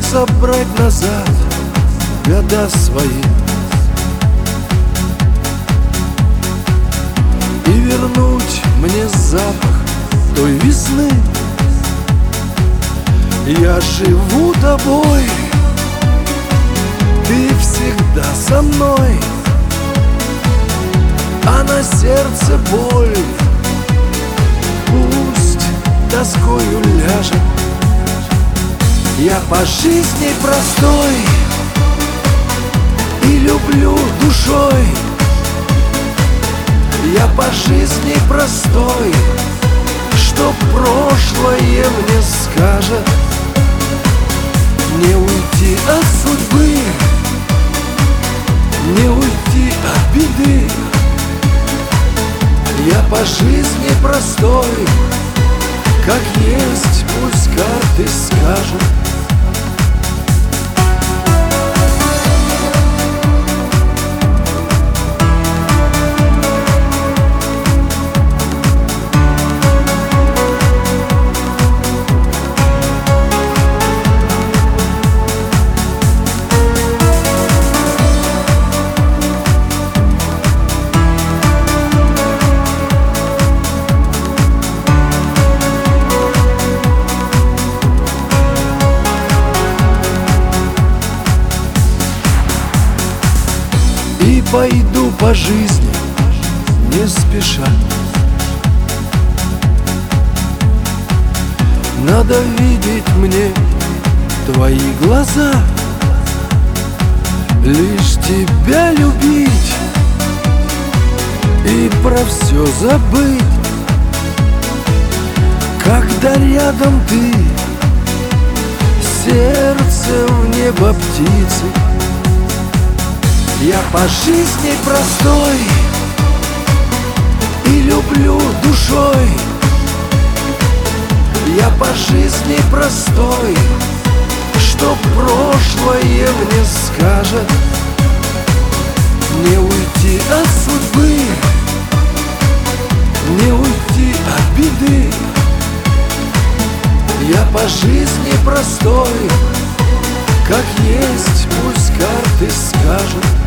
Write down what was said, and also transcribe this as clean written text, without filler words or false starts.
забрать назад года свои и вернуть мне запах той весны. Я живу тобой, ты всегда со мной, а на сердце боль пусть тоскою ляжет. Я по жизни простой и люблю душой. Я по жизни простой, что прошлое мне скажет. Не уйти от судьбы, не уйти от беды. Я по жизни простой, как есть, пусть карты скажут. И пойду по жизни не спеша. Надо видеть мне твои глаза, лишь тебя любить и про все забыть. Когда рядом ты, сердце в небо птицы. Я по жизни простой и люблю душой. Я по жизни простой, что прошлое мне скажет. Не уйти от судьбы, не уйти от беды. Я по жизни простой, как есть, пусть карты скажут.